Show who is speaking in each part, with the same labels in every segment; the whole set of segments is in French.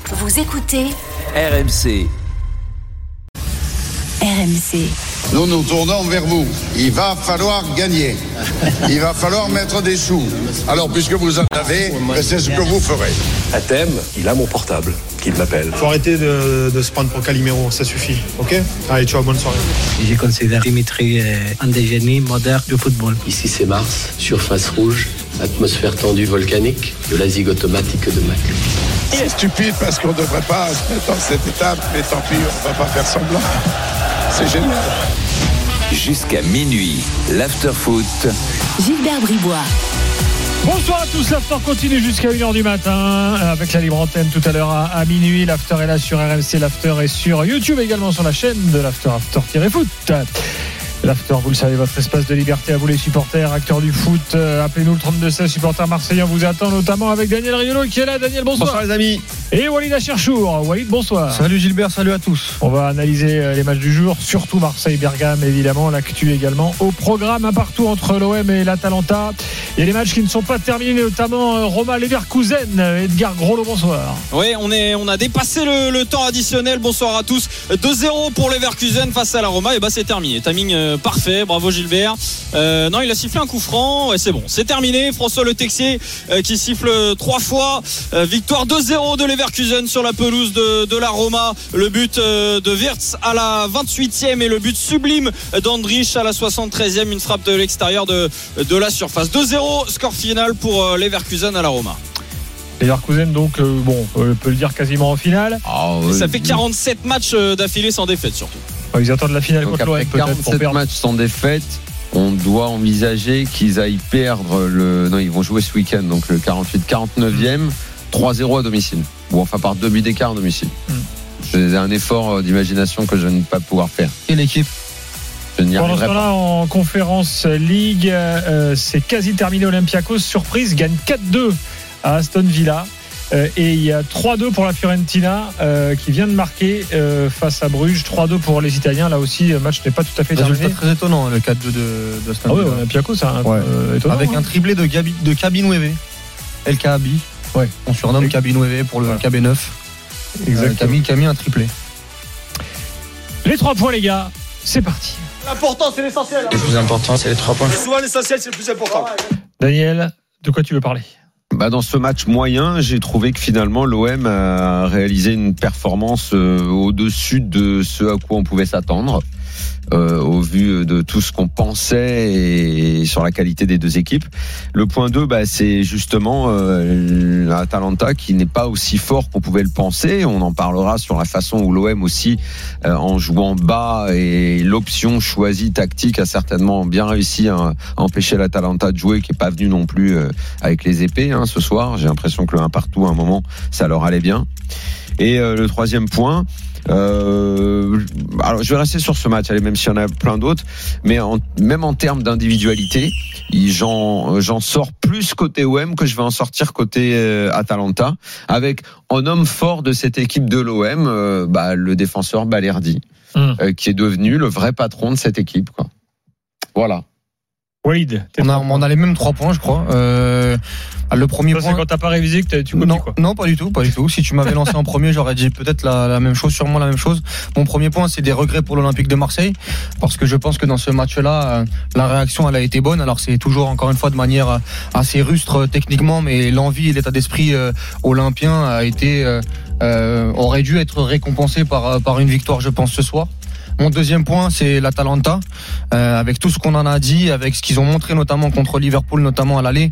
Speaker 1: Vous écoutez
Speaker 2: RMC.
Speaker 1: RMC.
Speaker 3: Nous nous tournons vers vous. Il va falloir gagner. Il va falloir mettre des sous. Alors, puisque vous en avez, c'est ce que vous ferez.
Speaker 4: À thème, il a mon portable, qu'il m'appelle.
Speaker 5: Faut arrêter de se prendre pour Calimero, ça suffit, ok ? Allez, ciao, bonne soirée.
Speaker 6: Je considère Dimitri un des génies modernes du football.
Speaker 7: Ici c'est Mars, surface rouge, atmosphère tendue volcanique, de la zigue automatique de Mac.
Speaker 3: C'est stupide parce qu'on ne devrait pas se mettre dans cette étape, mais tant pis, on ne va pas faire semblant. C'est génial.
Speaker 2: Jusqu'à minuit, l'after-foot.
Speaker 1: Gilbert Bribois.
Speaker 8: Bonsoir à tous, l'after continue jusqu'à 1h du matin avec la libre antenne tout à l'heure à minuit. L'after est là sur RMC, l'after est sur YouTube également sur la chaîne de l'after, after-foot. L'after, vous le savez, votre espace de liberté à vous les supporters, acteurs du foot. Appelez-nous le 32-16, supporters marseillais. On vous attend notamment avec Daniel Riolo qui est là. Daniel, bonsoir.
Speaker 5: Bonsoir les amis.
Speaker 8: Et Walid Acherchour. Walid, bonsoir.
Speaker 5: Salut Gilbert, salut à tous.
Speaker 8: On va analyser les matchs du jour, surtout Marseille-Bergame évidemment, l'actu également au programme, un partout entre l'OM et l'Atalanta. Il y a des matchs qui ne sont pas terminés, notamment Roma-Leverkusen. Edgar Groslo, bonsoir.
Speaker 9: Oui, on a dépassé le temps additionnel. Bonsoir à tous. 2-0 pour Leverkusen face à la Roma. Et c'est terminé. Timing parfait. Bravo Gilbert. Non, il a sifflé un coup franc. Ouais, c'est bon. C'est terminé. François Le Texier qui siffle 3 fois. Victoire 2-0 de Leverkusen sur la pelouse de la Roma. Le but de Wirtz à la 28e et le but sublime d'Andrich à la 73e. Une frappe de l'extérieur de la surface. 2-0. Score final pour Leverkusen à la Roma.
Speaker 8: Leverkusen donc on peut le dire quasiment en finale.
Speaker 9: Ça fait 47 matchs d'affilée sans défaite surtout.
Speaker 8: Ils attendent la finale
Speaker 10: donc
Speaker 8: contre l'OM
Speaker 10: peut-être pour perdre. 47 matchs sans défaite, on doit envisager qu'ils aillent perdre non, ils vont jouer ce week-end donc le 49e 3-0 à domicile ou enfin par 2 buts d'écart à domicile. C'est un effort d'imagination que je ne vais pas pouvoir faire.
Speaker 5: Quelle équipe?
Speaker 8: Pendant ce temps-là, en Conférence League, c'est quasi terminé. Olympiakos, surprise, gagne 4-2 à Aston Villa. Et il y a 3-2 pour la Fiorentina qui vient de marquer face à Bruges. 3-2 pour les Italiens. Là aussi, le match n'est pas tout à fait terminé.
Speaker 5: C'est très étonnant le 4-2 de Aston Villa.
Speaker 8: Olympiakos, c'est étonnant.
Speaker 5: Avec un triplé de Kabinueve. El Kaabi. Ouais. On surnomme Kabinueve pour le KB9.
Speaker 8: Exactement.
Speaker 5: Qui a mis un triplé.
Speaker 8: Les 3 points, les gars. C'est parti.
Speaker 9: L'important, c'est l'essentiel.
Speaker 6: Le plus important, c'est les 3 points.
Speaker 9: Souvent, l'essentiel, c'est le plus important.
Speaker 8: Daniel, de quoi tu veux parler ?
Speaker 10: Dans ce match moyen, j'ai trouvé que finalement l'OM a réalisé une performance au-dessus de ce à quoi on pouvait s'attendre. Au vu de tout ce qu'on pensait et sur la qualité des deux équipes. Le point 2, c'est justement l'Atalanta qui n'est pas aussi fort qu'on pouvait le penser. On en parlera sur la façon où l'OM aussi, en jouant bas et l'option choisie tactique, a certainement bien réussi à empêcher l'Atalanta de jouer, qui n'est pas venu non plus avec les épées ce soir. J'ai l'impression que le 1 partout à un moment, ça leur allait bien. Et le 3e point, alors je vais rester sur ce match, même s'il y en a plein d'autres, mais même en termes d'individualité, j'en sors plus côté OM que je vais en sortir côté Atalanta, avec en homme fort de cette équipe de l'OM, le défenseur Balerdi, qui est devenu le vrai patron de cette équipe, quoi. Voilà.
Speaker 8: Walid,
Speaker 5: on a les mêmes 3 points, je crois. Le premier point,
Speaker 8: c'est quand t'as pas révisé que tu copies, quoi.
Speaker 5: Non, pas du tout. Si tu m'avais lancé en premier, j'aurais dit peut-être la même chose, sûrement la même chose. Mon premier point, c'est des regrets pour l'Olympique de Marseille, parce que je pense que dans ce match-là, la réaction, elle a été bonne. Alors c'est toujours, encore une fois, de manière assez rustre techniquement, mais l'envie et l'état d'esprit olympien aurait dû être récompensé par une victoire, je pense, ce soir. Mon deuxième point, c'est l'Atalanta, avec tout ce qu'on en a dit, avec ce qu'ils ont montré notamment contre Liverpool, notamment à l'aller.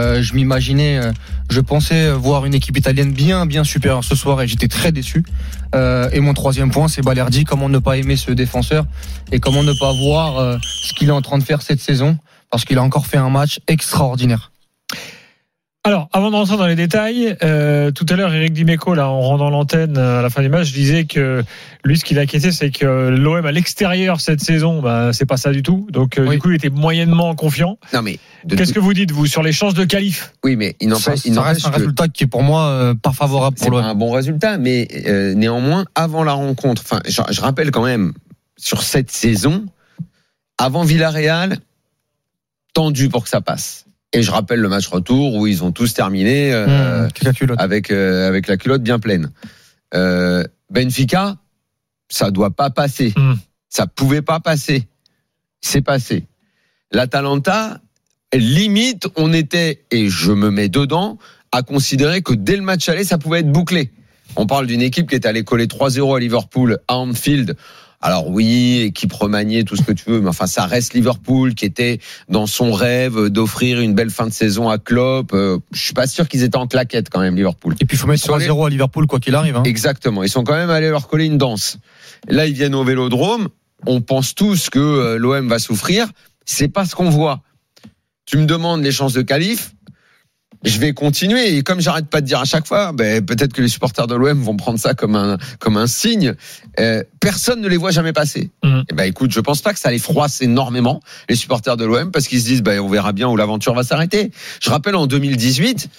Speaker 5: Je pensais voir une équipe italienne bien supérieure ce soir et j'étais très déçu. Et mon troisième point, c'est Balerdi. Comment ne pas aimer ce défenseur et comment ne pas voir ce qu'il est en train de faire cette saison, parce qu'il a encore fait un match extraordinaire.
Speaker 8: Alors, avant de rentrer dans les détails, tout à l'heure, Eric Dimeco, là, en rendant l'antenne à la fin du match, disait que lui, ce qui l'inquiétait, c'est que l'OM à l'extérieur cette saison, c'est pas ça du tout. Donc, du coup, il était moyennement confiant.
Speaker 10: Non, mais
Speaker 8: qu'est-ce que vous dites, vous, sur les chances de qualif ?
Speaker 10: Oui, mais il n'empêche
Speaker 5: un résultat qui est pour moi pas favorable pour l'OM.
Speaker 10: C'est un bon résultat, mais néanmoins, avant la rencontre, je rappelle quand même, sur cette saison, avant Villarreal, tendu pour que ça passe. Et je rappelle le match retour où ils ont tous terminé avec la culotte bien pleine. Benfica, ça doit pas passer. Ça pouvait pas passer. C'est passé. L'Atalanta, limite, on était, et je me mets dedans, à considérer que dès le match aller, ça pouvait être bouclé. On parle d'une équipe qui est allée coller 3-0 à Liverpool, à Anfield. Alors oui, équipe remaniée, tout ce que tu veux, mais enfin, ça reste Liverpool qui était dans son rêve d'offrir une belle fin de saison à Klopp. Je suis pas sûr qu'ils étaient en claquette quand même, Liverpool.
Speaker 5: Et puis il faut mettre 3-0 à Liverpool quoi qu'il arrive.
Speaker 10: Exactement. Ils sont quand même allés leur coller une danse. Là, ils viennent au Vélodrome. On pense tous que l'OM va souffrir. C'est pas ce qu'on voit. Tu me demandes les chances de qualif. Je vais continuer, et comme j'arrête pas de dire à chaque fois, peut-être que les supporters de l'OM vont prendre ça comme un signe. Personne ne les voit jamais passer. Écoute, je pense pas que ça les froisse énormément, les supporters de l'OM, parce qu'ils se disent, on verra bien où l'aventure va s'arrêter. Je rappelle en 2018,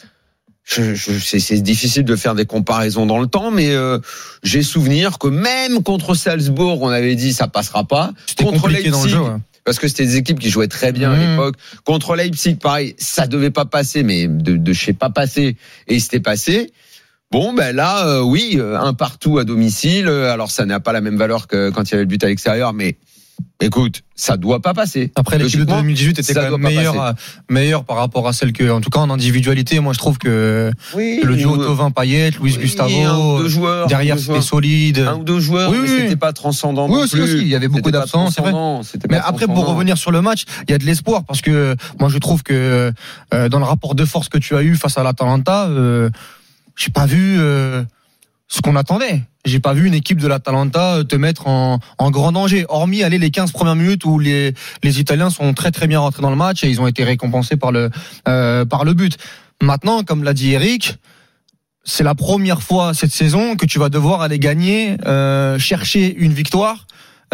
Speaker 10: c'est difficile de faire des comparaisons dans le temps, mais j'ai souvenir que même contre Salzbourg, on avait dit ça passera pas.
Speaker 5: C'était
Speaker 10: contre
Speaker 5: compliqué
Speaker 10: Leipzig,
Speaker 5: dans le jeu. Ouais.
Speaker 10: parce que c'était des équipes qui jouaient très bien à l'époque. Contre Leipzig, pareil, ça devait pas passer, mais de chez pas passer, et c'était passé. Bon, là, oui, un partout à domicile. Alors, ça n'a pas la même valeur que quand il y avait le but à l'extérieur, mais écoute, ça doit pas passer.
Speaker 5: Après, l'équipe de 2018 était quand même meilleure par rapport à celle que, en tout cas, en individualité, moi, je trouve que le duo Thauvin-Payet, Luis Gustavo, derrière, c'était solide.
Speaker 10: Un ou deux joueurs, mais c'était pas transcendant non plus.
Speaker 5: Aussi, il y avait beaucoup d'absents, c'est vrai. Mais après, pour revenir sur le match, il y a de l'espoir, parce que moi, je trouve que dans le rapport de force que tu as eu face à l'Atalanta, j'ai pas vu ce qu'on attendait. J'ai pas vu une équipe de l'Atalanta te mettre en grand danger, hormis les 15 premières minutes où les Italiens sont très très bien rentrés dans le match et ils ont été récompensés par le but. Maintenant, comme l'a dit Eric, c'est la première fois cette saison que tu vas devoir aller gagner, chercher une victoire.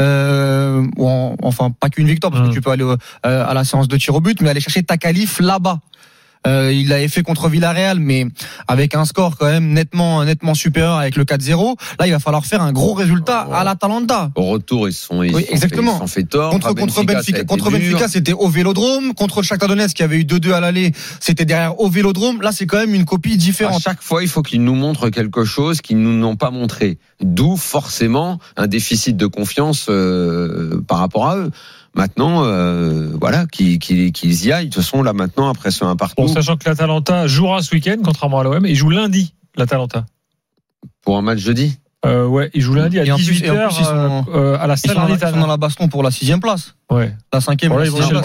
Speaker 5: Enfin pas qu'une victoire, parce que tu peux aller à la séance de tir au but, mais aller chercher ta qualif là-bas. Il l'avait fait contre Villarreal, mais avec un score quand même nettement supérieur avec le 4-0. Là, il va falloir faire un gros résultat à l'Atalanta.
Speaker 10: Au retour, ils sont fait tort.
Speaker 5: Contre Benfica, c'était au Vélodrome. Contre le Shakhtar Donetsk, qui avait eu 2-2 à l'aller, c'était derrière au Vélodrome. Là, c'est quand même une copie différente.
Speaker 10: À chaque fois, il faut qu'ils nous montrent quelque chose qu'ils nous n'ont pas montré. D'où forcément un déficit de confiance par rapport à eux. Maintenant, voilà, qu'ils y aillent. De toute façon, là, maintenant, après ce 1 partout.
Speaker 8: Bon, sachant que l'Atalanta jouera ce week-end, contrairement à l'OM, et joue lundi, l'Atalanta.
Speaker 10: Pour un match jeudi?
Speaker 8: Ouais, ils jouent lundi à 18h à la Salernitana.
Speaker 5: Ils sont dans la baston pour la 6e place.
Speaker 8: Ouais.
Speaker 5: La 5e.
Speaker 8: Pour la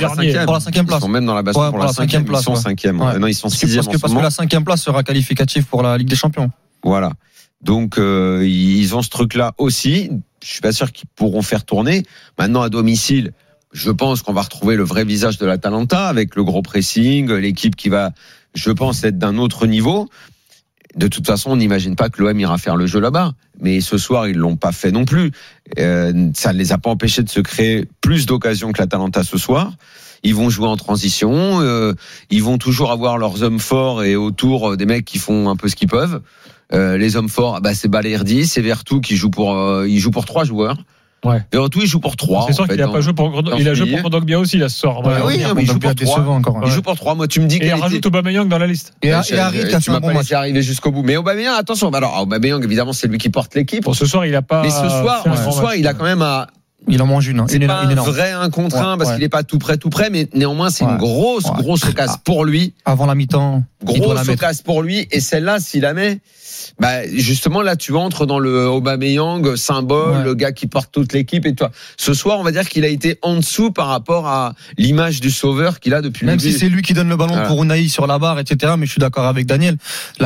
Speaker 8: 5e place.
Speaker 10: Ils sont même dans la baston pour la 5e place. Ils sont 5e.
Speaker 5: Ouais.
Speaker 10: Non, ils sont 6e.
Speaker 5: Parce que la 5e place sera qualificative pour la Ligue des Champions.
Speaker 10: Voilà. Donc, ils ont ce truc-là aussi. Je suis pas sûr qu'ils pourront faire tourner. Maintenant, à domicile, je pense qu'on va retrouver le vrai visage de l'Atalanta avec le gros pressing, l'équipe qui va, je pense, être d'un autre niveau. De toute façon, on n'imagine pas que l'OM ira faire le jeu là-bas. Mais ce soir, ils l'ont pas fait non plus. Ça ne les a pas empêchés de se créer plus d'occasions que l'Atalanta ce soir. Ils vont jouer en transition. Ils vont toujours avoir leurs hommes forts et autour des mecs qui font un peu ce qu'ils peuvent. Les hommes forts, c'est Balerdi, c'est Vertu qui joue il joue pour 3 joueurs.
Speaker 8: Ouais.
Speaker 10: Vertu, il joue pour 3.
Speaker 8: C'est sûr qu'il a pas joué pour il a joué pour Kondogbia aussi là ce soir.
Speaker 10: Oui, mais il joue pour 3 encore. Il joue pour 3. Moi, tu me dis qu'il
Speaker 8: rajoute Aubameyang dans la liste.
Speaker 5: Et Harit qui a fait un bon match.
Speaker 10: Arrivé jusqu'au bout. Mais Aubameyang, attention. Alors Aubameyang, évidemment, c'est lui qui porte l'équipe.
Speaker 8: Pour ce soir, il a pas.
Speaker 10: Mais ce soir, il a quand même
Speaker 5: il en mange une.
Speaker 10: C'est pas un vrai 1 contre 1 parce qu'il est pas tout prêt, mais néanmoins c'est une grosse occasion pour lui.
Speaker 5: Avant la mi-temps.
Speaker 10: Grosse occasion pour lui, et celle-là, s'il la met, justement là tu entres dans le Aubameyang symbole, le gars qui porte toute l'équipe et toi. Ce soir, on va dire qu'il a été en dessous par rapport à l'image du sauveur qu'il a depuis le début.
Speaker 5: Même si c'est lui qui donne le ballon pour Unai sur la barre, etc. Mais je suis d'accord avec Daniel.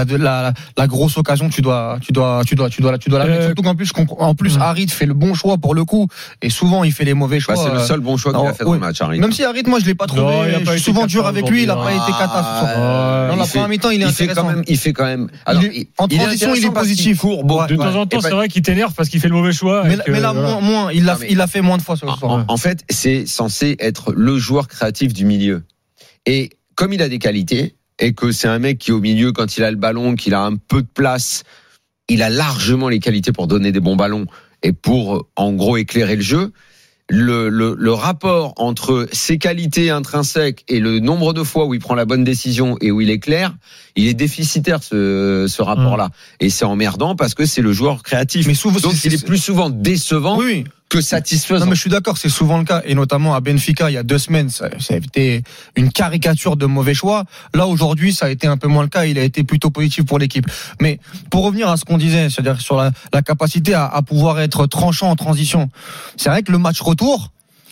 Speaker 5: La grosse occasion, tu dois la mettre. Surtout qu'en plus, Harit fait le bon choix pour le coup. Et souvent, il fait les mauvais choix.
Speaker 10: C'est le seul bon choix qu'il a fait dans le match, Harit.
Speaker 5: Même si Harit, moi, je l'ai pas trouvé. Je suis souvent dur avec lui. Il a pas été catastrophique. Dans la première mi-temps, il est intéressant.
Speaker 10: Il fait quand même.
Speaker 5: Alors, en transition, il est positif.
Speaker 8: De temps en temps, c'est vrai qu'il t'énerve parce qu'il fait le mauvais choix.
Speaker 5: Mais là, moins. Il l'a fait moins de fois sur le soir.
Speaker 10: En fait, c'est censé être le joueur créatif du milieu. Et comme il a des qualités, et que c'est un mec qui, au milieu, quand il a le ballon, qu'il a un peu de place, il a largement les qualités pour donner des bons ballons et pour, en gros, éclairer le jeu. le rapport entre ses qualités intrinsèques et le nombre de fois où il prend la bonne décision et où il est clair, il est déficitaire ce rapport-là. Et c'est emmerdant parce que c'est le joueur créatif.
Speaker 5: Mais souvent,
Speaker 10: donc il est plus souvent décevant que satisfaisant.
Speaker 5: Non, mais je suis d'accord, c'est souvent le cas. Et notamment à Benfica, il y a 2 semaines, ça a été une caricature de mauvais choix. Là, aujourd'hui, ça a été un peu moins le cas. Il a été plutôt positif pour l'équipe. Mais pour revenir à ce qu'on disait, c'est-à-dire sur la capacité à pouvoir être tranchant en transition, c'est vrai que le match retour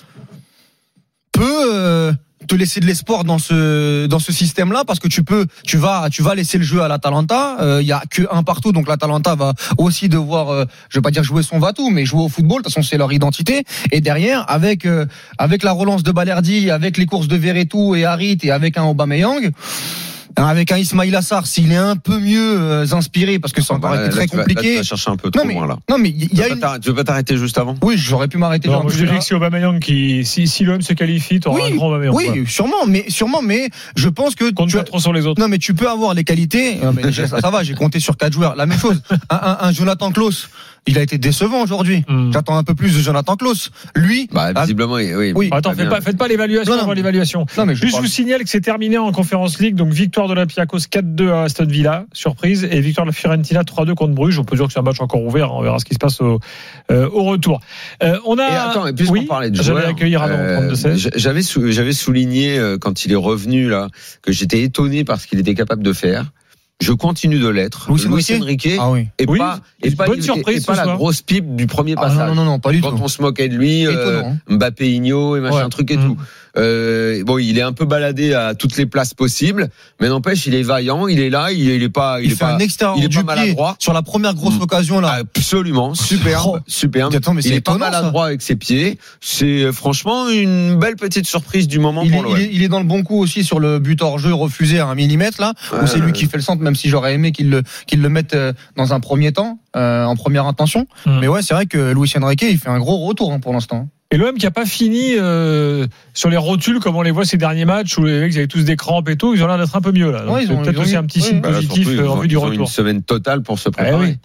Speaker 5: peut te laisser de l'espoir dans ce système-là, parce que tu vas laisser le jeu à l'Atalanta. Il y a que un partout, donc l'Atalanta va aussi devoir, je vais pas dire jouer son va-tout, mais jouer au football. De toute façon, c'est leur identité. Et derrière, avec la relance de Balerdi, avec les courses de Verretou et Harit, et avec un Aubameyang, avec un Ismaïla Sarr, s'il est un peu mieux inspiré, parce que ça encore été très compliqué.
Speaker 10: Tu vas chercher un peu trop loin là.
Speaker 5: Non mais il y a
Speaker 10: tu veux pas t'arrêter juste avant?
Speaker 5: Oui, j'aurais pu m'arrêter.
Speaker 8: Non, moi je dirais que c'est Aubameyang si l'OM se qualifie, t'auras un grand Aubameyang.
Speaker 5: Oui, sûrement, mais je pense que
Speaker 8: compte pas trop sur les autres.
Speaker 5: Non, mais tu peux avoir les qualités. Non, mais déjà, ça va, j'ai compté sur 4 joueurs. La même chose. Un Jonathan Klaus, il a été décevant aujourd'hui. J'attends un peu plus de Jonathan Klaus. Lui,
Speaker 10: visiblement, oui.
Speaker 8: Attends, faites pas l'évaluation avant l'évaluation.
Speaker 5: Non, mais
Speaker 8: je vous signale que c'est terminé en Conference League, donc victoire de l'Olympiakos 4-2 à Aston Villa, surprise, et victoire de la Fiorentina 3-2 contre Bruges. On peut dire que c'est un match encore ouvert. On verra ce qui se passe au retour. On a.
Speaker 10: Et puisqu'on parlait de joueurs,
Speaker 8: j'allais accueillir Adam 32-16.
Speaker 10: J'avais souligné quand il est revenu là que j'étais étonné par ce qu'il était capable de faire. Je continue de l'être. Luis Enrique et pas la grosse pipe du premier passage.
Speaker 5: Non, pas du tout.
Speaker 10: Quand on se moquait de lui, Mbappé, Igno et machin truc et tout. Il est un peu baladé à toutes les places possibles, mais n'empêche, il est vaillant, il est là, il fait
Speaker 5: un extérieur du maladroit sur la première grosse occasion là.
Speaker 10: Absolument, superbe.
Speaker 5: Attends, mais
Speaker 10: il est pas maladroit avec ses pieds. C'est franchement une belle petite surprise du moment pour l'OM.
Speaker 5: Il est dans le bon coup aussi sur le but hors jeu refusé à 1 millimètre là, où c'est lui qui fait le centre, même si j'aurais aimé qu'il le mette dans un premier temps, en première intention. Mais ouais, c'est vrai que Luis Enrique, il fait un gros retour pour l'instant.
Speaker 8: Et l'OM qui a pas fini sur les rotules comme on les voit ces derniers matchs où les mecs avaient tous des crampes et tout, ils ont l'air d'être un peu mieux là. Donc, c'est peut-être aussi un petit signe positif en vue du retour.
Speaker 10: Une semaine totale pour se préparer.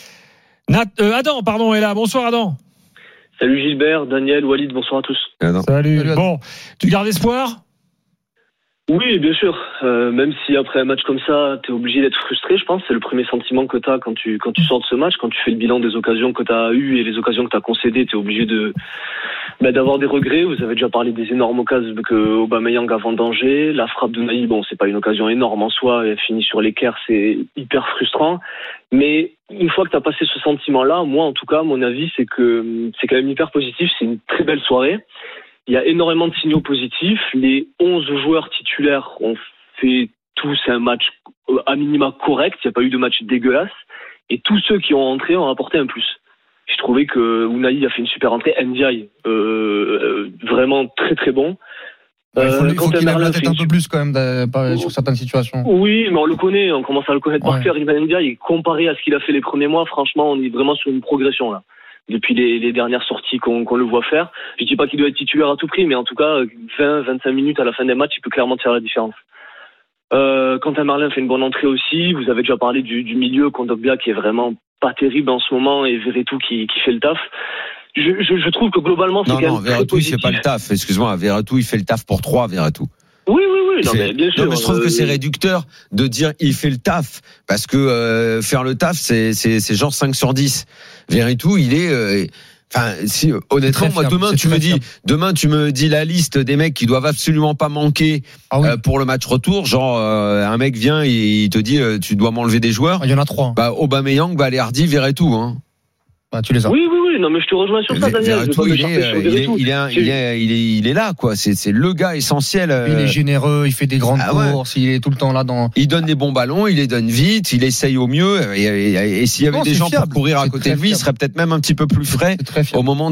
Speaker 8: Adam est là. Bonsoir Adam.
Speaker 11: Salut Gilbert, Daniel, Walid, bonsoir à tous.
Speaker 8: Salut. Bon, tu gardes espoir?
Speaker 11: Oui, bien sûr. Même si après un match comme ça, t'es obligé d'être frustré, je pense. C'est le premier sentiment que t'as quand tu sors de ce match, quand tu fais le bilan des occasions que t'as eues et les occasions que t'as concédées, t'es obligé d'avoir des regrets. Vous avez déjà parlé des énormes occasions que Aubameyang a vendangé. La frappe de Naï, c'est pas une occasion énorme en soi, elle finit sur l'équerre, c'est hyper frustrant. Mais une fois que t'as passé ce sentiment-là, moi en tout cas, mon avis, c'est que c'est quand même hyper positif. C'est une très belle soirée. Il y a énormément de signaux positifs. Les 11 joueurs titulaires ont fait tous un match à minima correct. Il n'y a pas eu de match dégueulasse. Et tous ceux qui ont entré ont apporté un plus. J'ai trouvé que Unai a fait une super entrée. Ndiaye, vraiment très très bon.
Speaker 5: Il faut qu'il ait la tête un peu plus quand même sur certaines situations.
Speaker 11: Oui, mais on le connaît. On commence à le connaître par cœur. Ivan Ndiaye, comparé à ce qu'il a fait les premiers mois, franchement, on est vraiment sur une progression là. Depuis les dernières sorties qu'on le voit faire. Je dis pas qu'il doit être titulaire à tout prix, mais en tout cas, 20-25 minutes à la fin des matchs, il peut clairement faire la différence. Quentin Marlin fait une bonne entrée aussi. Vous avez déjà parlé du milieu, Kondogbia qui est vraiment pas terrible en ce moment, et Verretou qui fait le taf. Je trouve que globalement, c'est quand même très positif.
Speaker 10: Verretou, il fait pas le taf. Excuse-moi, Verretou, il fait le taf pour 3, Verretou.
Speaker 11: Oui, non, mais bien sûr.
Speaker 10: Non, mais je trouve que c'est réducteur de dire il fait le taf, parce que faire le taf, c'est genre 5 sur 10. Verretou, il est... honnêtement, moi, demain, tu me dis la liste des mecs qui doivent absolument pas manquer pour le match retour. Genre, un mec vient et il te dit, tu dois m'enlever des joueurs.
Speaker 5: Il y en a 3.
Speaker 10: Aubameyang, Balerdi, Verretou, hein.
Speaker 5: Tu les as.
Speaker 11: Oui, non, mais je te rejoins sur ça, Daniel.
Speaker 10: Il est là, quoi. C'est le gars essentiel.
Speaker 5: Il est généreux, il fait des grandes courses, il est tout le temps là dans.
Speaker 10: Il donne des bons ballons, il les donne vite, il essaye au mieux. Et s'il y avait des gens pour courir à côté de lui, il serait peut-être même un petit peu plus frais au moment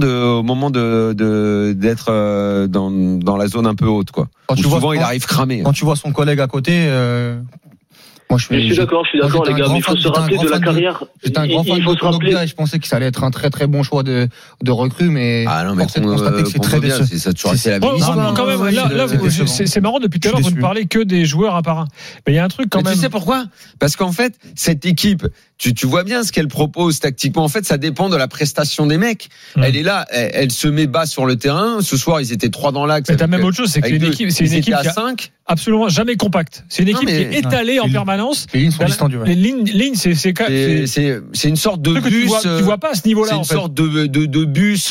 Speaker 10: d'être dans la zone un peu haute, quoi. Souvent, il arrive cramé.
Speaker 5: Quand tu vois son collègue à côté.
Speaker 11: Je suis d'accord, les gars. Il faut se rappeler de la carrière.
Speaker 5: J'étais un grand fan de Kondogbia et je pensais que ça allait être un très très bon choix de recrue, mais
Speaker 10: force est de constater que c'est très décevant. Ça a toujours été la même histoire.
Speaker 8: Quand même, là, c'est marrant, depuis tout à l'heure, vous ne parlez que des joueurs un par un. Mais il y a un truc quand même.
Speaker 10: Tu sais pourquoi ? Parce qu'en fait, cette équipe, tu vois bien ce qu'elle propose tactiquement. En fait, ça dépend de la prestation des mecs. Elle est là, elle se met bas sur le terrain. Ce soir, ils étaient 3 dans l'axe.
Speaker 8: Mais t'as même autre chose, c'est que c'est une équipe
Speaker 10: à
Speaker 8: qui
Speaker 10: 5.
Speaker 8: Absolument jamais compacte. C'est une équipe qui est étalée en permanence.
Speaker 5: Les lignes sont distendues.
Speaker 8: Les lignes,
Speaker 10: c'est une sorte de bus.
Speaker 8: Tu vois pas à ce niveau-là.
Speaker 10: C'est une sorte de bus.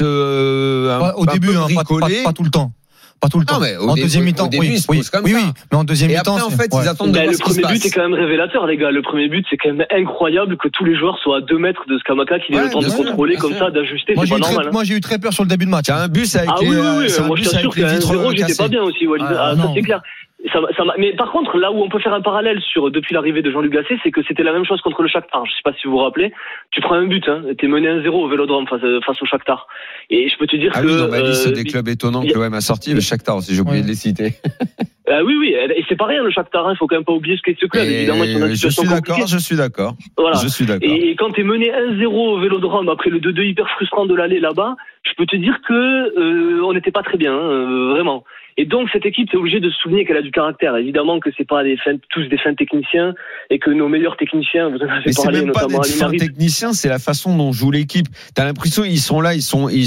Speaker 5: Au début, pas tout le temps. Pas tout le temps.
Speaker 10: Non, mais
Speaker 5: en deuxième mi-temps, oui, mais en deuxième mi-temps,
Speaker 10: en fait, ils attendent de voir
Speaker 11: le
Speaker 10: ce qui se
Speaker 11: premier but
Speaker 10: passe.
Speaker 11: est quand même révélateur, les gars. Le premier but, c'est quand même incroyable que tous les joueurs soient à 2 mètres de Scamacca, qu'il ait le temps de contrôler comme ça, d'ajuster. C'est pas normal.
Speaker 5: Moi, j'ai eu très peur sur le début de match.
Speaker 10: C'est un bus avec
Speaker 11: les vitres. Moi, je t'assure qu'à 1-0, j'étais pas bien aussi, Walid. Ça, c'est clair. Mais par contre, là où on peut faire un parallèle depuis l'arrivée de Jean-Luc Gasset, c'est que c'était la même chose contre le Shakhtar. Je sais pas si vous vous rappelez. Tu prends un but, t'es mené 1-0 au Vélodrome face au Shakhtar. Et je peux te dire que
Speaker 10: dans ma liste des clubs étonnants que l'OM a sorti, le Shakhtar aussi, j'ai oublié de les citer.
Speaker 11: Oui, et c'est pas rien le Shakhtar, il faut quand même pas oublier ce qu'est ce club. Évidemment, ils sont dans une situation compliquée.
Speaker 10: Je suis d'accord.
Speaker 11: Voilà.
Speaker 10: Je suis d'accord.
Speaker 11: Et quand t'es mené 1-0 au Vélodrome après le 2-2 hyper frustrant de l'aller là-bas, je peux te dire que on n'était pas très bien, vraiment. Et donc cette équipe, c'est obligé de se souvenir qu'elle a du caractère. Évidemment que c'est pas tous des fins techniciens et que nos meilleurs techniciens, vous en avez parlé notamment à
Speaker 10: l'Inaris. C'est techniciens, c'est la façon dont joue l'équipe. T'as l'impression ils sont là, ils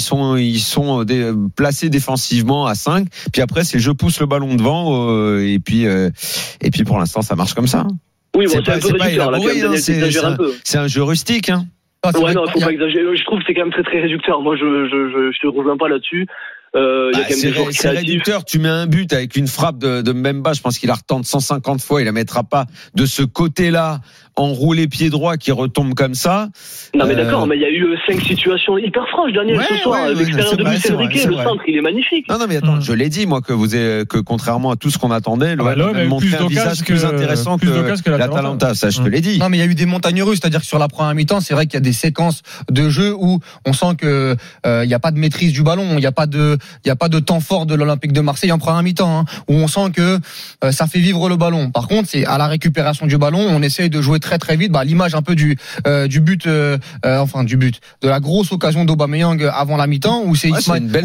Speaker 10: sont placés défensivement à 5. Puis après c'est je pousse le ballon devant et puis pour l'instant ça marche comme ça.
Speaker 11: Oui, bon, c'est un peu réducteur là,
Speaker 10: c'est un jeu rustique. Hein.
Speaker 11: Ouais, non, faut pas exagérer. Je trouve que c'est quand même très très réducteur. Moi, je te rejoins pas là-dessus.
Speaker 10: C'est réducteur, tu mets un but avec une frappe de Mbemba, je pense qu'il la retente 150 fois, il la mettra pas de ce côté-là, enroulé pied droit qui retombe comme ça.
Speaker 11: Non mais d'accord, mais il y a eu 5 situations hyper franches, Daniel, ce soir. L'extérieur de Luis Enrique, le centre, il est magnifique.
Speaker 10: Non mais attends, je l'ai dit moi que contrairement à tout ce qu'on attendait, l'OM a montré un visage plus intéressant que l'Atalanta, ça je te l'ai dit.
Speaker 5: Non mais il y a eu des montagnes russes, c'est-à-dire que sur la première mi-temps, c'est vrai qu'il y a des séquences de jeu où on sent que il y a pas de maîtrise du ballon, il y a pas de temps fort de l'Olympique de Marseille en première mi-temps, où on sent que ça fait vivre le ballon. Par contre, c'est à la récupération du ballon, on essaye de jouer très très vite. L'image un peu du but, de la grosse occasion d'Aubameyang avant la mi-temps, où c'est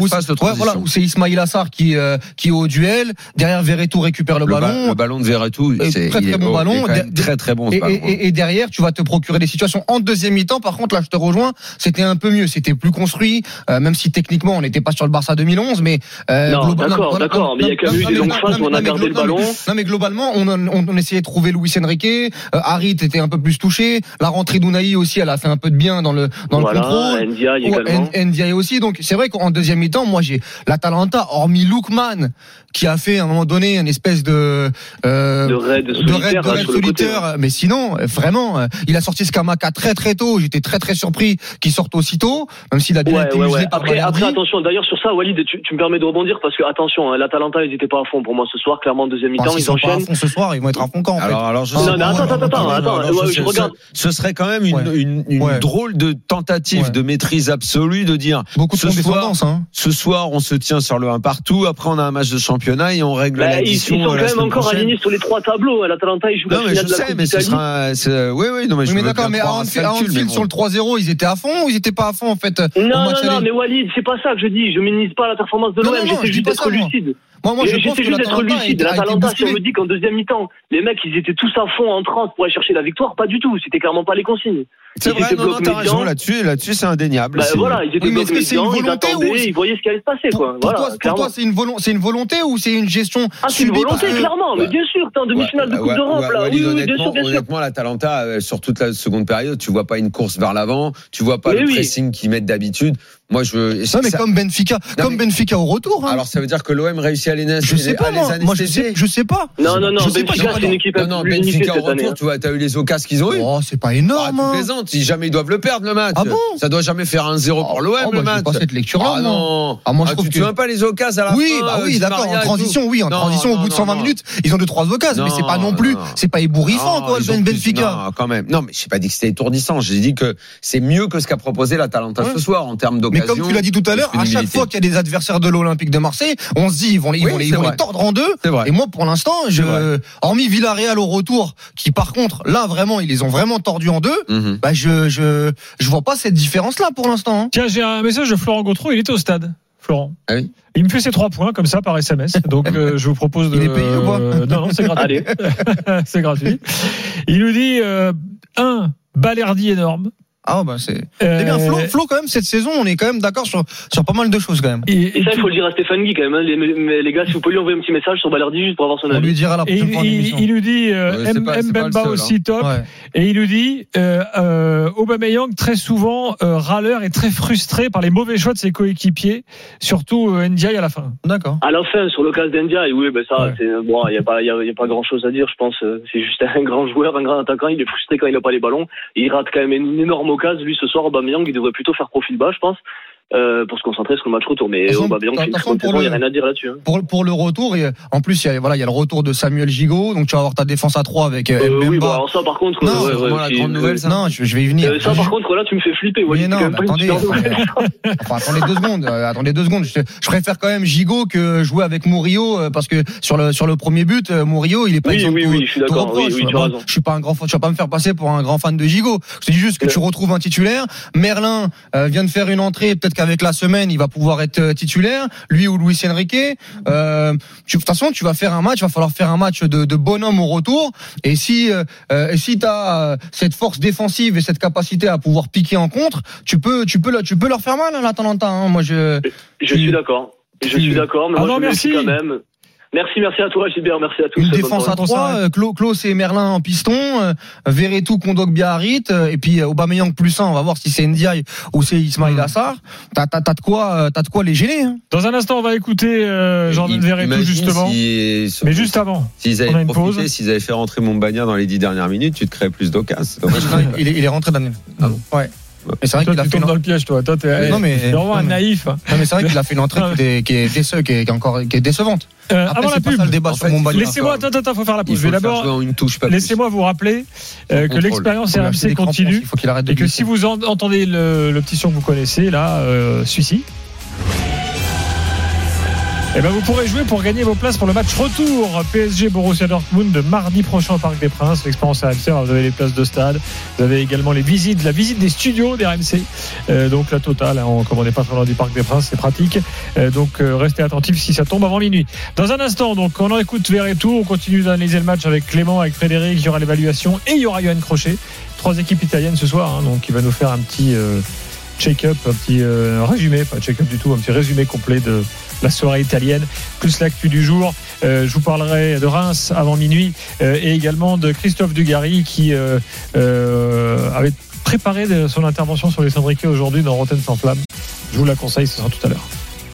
Speaker 5: Ismaïl Assar qui est au duel. Derrière, Verretou récupère le ballon.
Speaker 10: Le ballon de Verretou, c'est
Speaker 5: très bon ballon.
Speaker 10: Très très bon.
Speaker 5: Et derrière, tu vas te procurer des situations en deuxième mi-temps. Par contre, là, je te rejoins. C'était un peu mieux. C'était plus construit, même si techniquement, on n'était pas sur le Barça 2011, mais
Speaker 11: d'accord, mais il y a quand même eu des longues phases où on a gardé le ballon.
Speaker 5: Non, mais globalement, on essayait de trouver Luis Enrique. Harit était un peu plus touché. La rentrée d'Unai aussi, elle a fait un peu de bien dans le contrôle.
Speaker 11: Ndiaye également.
Speaker 5: Ndiaye aussi. Donc c'est vrai qu'en deuxième mi-temps, moi j'ai l'Atalanta, hormis Lookman, qui a fait à un moment donné une espèce de
Speaker 11: raid
Speaker 5: solitaire. Mais sinon, vraiment, il a sorti Scamacca très très tôt. J'étais très très surpris qu'il sorte aussitôt, même s'il a bien été usé par
Speaker 11: Après, attention. D'ailleurs sur ça, Walid, tu me permets de rebondir parce que attention, l'Atalanta, ils étaient pas à fond pour moi ce soir. Clairement, en deuxième mi-temps, ils enchaînent.
Speaker 5: Pas à fond ce soir, ils vont être à fond quand en fait.
Speaker 10: Alors je
Speaker 11: sais. Attends. Je regarde.
Speaker 10: Ce serait quand même une drôle de tentative de maîtrise absolue de dire
Speaker 5: beaucoup de condescendance.
Speaker 10: Ce soir, on se tient sur le 1 partout. Après, on a un match de championnat et on règle l'addition.
Speaker 11: Ils sont quand même encore alignés sur les 3 tableaux. L'Atalanta, ils jouent la finale de la Coupe d'Italie.
Speaker 10: Oui,
Speaker 5: d'accord, mais à Anfield sur le 3-0, ils étaient à fond ou ils étaient pas à fond en fait?
Speaker 11: Non, mais Walid, c'est pas ça que je dis. Je minimise pas la performance de l'OM. J'essaie juste d'être lucide. J'essaie juste d'être lucide. L'Atalanta, si on me dit qu'en deuxième mi-temps, les mecs, ils étaient tous à fond en transe pour aller chercher la victoire, pas du tout. C'était clairement pas les consignes.
Speaker 10: C'est vrai, t'as raison là-dessus, c'est indéniable.
Speaker 11: Voilà, ils étaient bloqués médians, ils attendaient, ils voyaient ce qui allait se passer, quoi.
Speaker 5: Pour toi, c'est une volonté ou c'est une gestion
Speaker 11: c'est une volonté, clairement, mais bien sûr, t'es en demi-finale de Coupe d'Europe, là. Oui, bien sûr.
Speaker 10: Honnêtement, l'Atalanta, sur toute la seconde période, tu vois pas une course vers l'avant, tu vois pas le pressing qu'ils mettent d'habitude. Moi,
Speaker 5: mais comme Benfica au retour.
Speaker 10: Alors, ça veut dire que l'OM réussit à les
Speaker 5: Je sais pas, moi, je sais pas.
Speaker 11: Non, Benfica, c'est une équipe plus unifiée cette année.
Speaker 10: Tu vois, t'as eu les occasions qu'ils ont eu.
Speaker 5: Oh, c'est pas énorme.
Speaker 10: Tu plaisantes, si jamais ils doivent le perdre, le match.
Speaker 5: Ah bon?
Speaker 10: Ça doit jamais faire 1-0 pour l'OM, le match.
Speaker 5: Pas cette lecture-là.
Speaker 10: Ah non.
Speaker 5: Moi, je trouve
Speaker 10: tu vois pas les occasions à la fin.
Speaker 5: Oui, d'accord. En transition, au bout de 120 minutes, ils ont 2-3 occasions, mais c'est pas non plus, c'est pas ébouriffant, quoi, le Benfica.
Speaker 10: Non, quand même. Non, mais j'ai pas dit que c'était étourdissant. J'ai dit que c'est mieux que ce qu'a proposé l'Atalanta ce soir en termes d'occasion.
Speaker 5: Mais comme tu l'as dit tout à l'heure, à chaque fois qu'il y a des adversaires de l'Olympique de Marseille, on se dit ils vont les tordre en deux. Et moi, pour l'instant, hormis Villarreal au retour, qui par contre, là vraiment, ils les ont vraiment tordus en deux. Je vois pas cette différence-là pour l'instant.
Speaker 8: Tiens, j'ai un message de Florent Gautreau, il était au stade. Florent.
Speaker 10: Ah oui.
Speaker 8: Il me fait ses 3 points comme ça par SMS. Donc je vous propose de.
Speaker 5: Il est payé ou pas
Speaker 8: Non, c'est gratuit.
Speaker 11: Allez.
Speaker 8: C'est gratuit. Il nous dit 1 Balerdi énorme.
Speaker 5: Ah bah c'est bien. Flo quand même cette saison on est quand même d'accord sur pas mal de choses quand même.
Speaker 11: Et ça il faut le dire à Stéphane Guy quand même. Les gars, si vous pouvez lui envoyer un petit message sur Balerdi juste pour avoir son avis.
Speaker 5: On lui dira la prochaine fois.
Speaker 8: Il nous dit Mbemba aussi top.
Speaker 5: Ouais.
Speaker 8: Et il nous dit Aubameyang très souvent râleur et très frustré par les mauvais choix de ses coéquipiers, surtout Ndiaye à la fin.
Speaker 11: D'accord. À la fin sur le cas d'Ndiaye, oui, ben ça, c'est bon, il y a pas grand chose à dire, je pense. C'est juste un grand joueur, un grand attaquant. Il est frustré quand il n'a pas les ballons. Il rate quand même une énorme occasion. Lui ce soir, Aubameyang, il devrait plutôt faire profil bas, je pense. Pour se concentrer sur le match retour, mais Aubameyang fait une très bonne saison, il n'y a rien à dire là-dessus.
Speaker 5: Pour le retour, et en plus il y a le retour de Samuel Gigot, donc tu vas avoir ta défense à 3 avec Mbemba.
Speaker 11: Oui, bon, alors ça par contre,
Speaker 5: non, c'est vraiment la grande nouvelle. Ça. Non, je vais y venir.
Speaker 11: Ça par contre là, tu me fais flipper.
Speaker 5: Oui, non, attendez 2 secondes. Je préfère quand même Gigot que jouer avec Murillo parce que sur le premier but, Murillo, il est pas exemple.
Speaker 11: Oui, je suis d'accord. Oui, tu as raison.
Speaker 5: Je suis pas un grand fan. Tu vas pas me faire passer pour un grand fan de Gigot. Je te dis juste que tu retrouves un titulaire. Merlin vient de faire une entrée, peut-être qu'avec la semaine il va pouvoir être titulaire, lui ou Luis Enrique. De toute façon, tu vas faire un match, il va falloir faire un match de bonhomme au retour. Et si t'as cette force défensive et cette capacité à pouvoir piquer en contre, tu peux leur faire mal, l'Atalanta. Hein. Moi, je
Speaker 11: suis d'accord. Je suis d'accord, mais moi,
Speaker 8: merci
Speaker 11: quand même. Merci à toi Gilbert, merci à tous.
Speaker 5: Une défense à 3, Klose et Merlin en piston, Verretou, Kondogbia, Harit, et puis Aubameyang plus 1, on va voir si c'est Ndiaye ou c'est Ismaïla Sarr. T'as de quoi les gêner. Hein.
Speaker 8: Dans un instant, on va écouter Jordan Verretou justement. Mais juste avant,
Speaker 10: s'ils avaient profité, s'ils avaient fait rentrer Montbagna dans les 10 dernières minutes, tu te crées plus d'occasions.
Speaker 5: Il est rentré Daniel. Ah bon. Ouais. Mais c'est vrai qu'il a fait
Speaker 8: dans le piège, toi. Toi, t'es vraiment un naïf.
Speaker 5: Non, mais c'est vrai qu'il a fait une entrée qui est décevante. Après,
Speaker 8: avant la pub,
Speaker 5: le débat sur Montbagna.
Speaker 8: Laissez-moi, faut faire la pause. Je vais d'abord, laissez-moi vous rappeler que l'expérience RMC continue et que si vous entendez le petit son que vous connaissez là, celui-ci. Et vous pourrez jouer pour gagner vos places pour le match retour PSG Borussia Dortmund de mardi prochain au Parc des Princes. L'expérience RMC, alors vous avez les places de stade, vous avez également la visite des studios des RMC, donc la totale, hein, comme on n'est pas très loin du Parc des Princes, c'est pratique. Donc restez attentifs si ça tombe avant minuit. Dans un instant, donc on en écoute Verretou, on continue d'analyser le match avec Clément, avec Frédéric, il y aura l'évaluation et il y aura Yoann Crochet. 3 équipes italiennes ce soir, hein, donc il va nous faire un petit check-up, un petit résumé, pas check-up du tout, un petit résumé complet de la soirée italienne, plus l'actu du jour. Je vous parlerai de Reims avant minuit et également de Christophe Dugarry qui avait préparé son intervention sur les Sandriquets aujourd'hui dans Rotten sans flamme. Je vous la conseille, ce sera tout à l'heure.